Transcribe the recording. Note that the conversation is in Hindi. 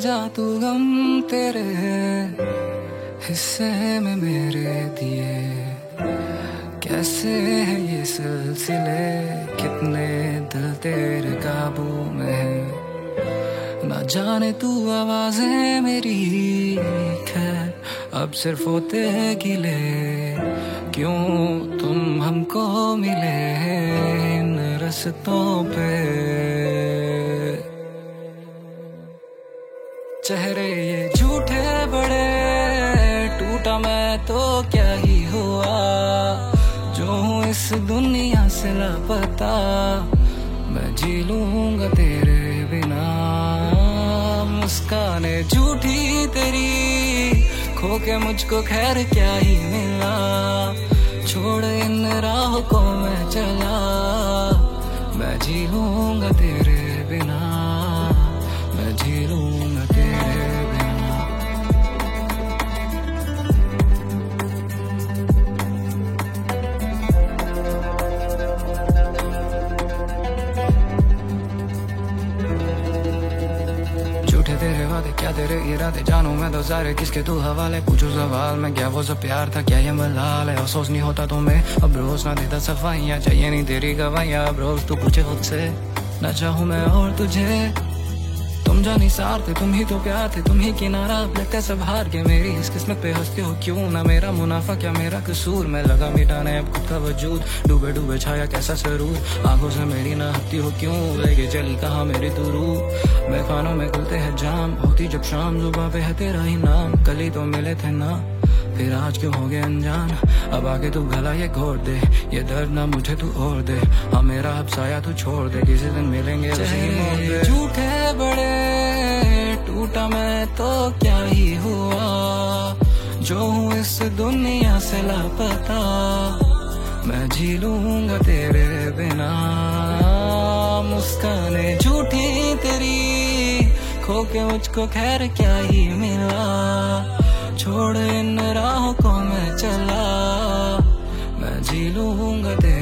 जा तू गम तेरे हिस्से में मेरे दिए। कैसे है ये सिलसिले, कितने दिल तेरे काबू में है। ना जाने तू आवाजें मेरी खैर अब सिर्फ होते गिले। क्यों तुम हमको मिले इन रस्तों पे। चेहरे ये झूठे बड़े, टूटा मैं तो क्या ही हुआ। जो हूँ इस दुनिया से लापता, मैं जी लूंगा तेरे बिना। मुस्काने झूठी तेरी, खो के मुझको खैर क्या ही मिला। छोड़ इन राहों को मैं चला, मैं जी लूंगा तेरे बिना, मैं जी लूंगा तेरे बिना। झूठे तेरे वादे, क्या तेरे इरादे, जानू मैं तो सारे किसके तू हवाले। पूछू सवाल मैं, क्या वो सब प्यार था, क्या ये मलाल है। अफसोस नहीं होता तुम्हें अब रोज ना देता सफाइयाँ, चाहिए नहीं तेरी गवाइयाँ अब रोज तू पूछे खुद से। ना चाहूँ मैं और तुझे, तुम जानी सार थे, तुम ही तो प्यार थे, तुम ही किनारा अब लेते सब हार के। मेरी इस किस्मत पे हंसते हो क्यों, ना मेरा मुनाफा क्या मेरा कसूर। मैं लगा मिटाने अब खुद का वजूद, डूबे डूबे छाया कैसा सरूर। आंखों से मेरी ना हत्ती हो क्यों, लेके चली कहाँ मेरी तू रूह। मैं खानों में खुलते हैं जाम, होती जब शाम जुबां पे है तेरा ही नाम। कल ही तो मिले थे ना, फिर आज क्यों हो गए अनजान। अब आगे तू भला ये घोट दे, ये दर्द ना मुझे तू और दे। हाँ मेरा अब साया तू छोड़ दे, किसी दिन मिलेंगे झूठे बड़े, टूटा मैं तो क्या ही हुआ। जो हूँ इस दुनिया से लापता, मैं जी लूंगा तेरे बिना। मुस्काने झूठी तेरी, खो के मुझको खैर क्या ही मिला। छोड़ इन राहों को मैं चला, मैं जी लूंगा तेरे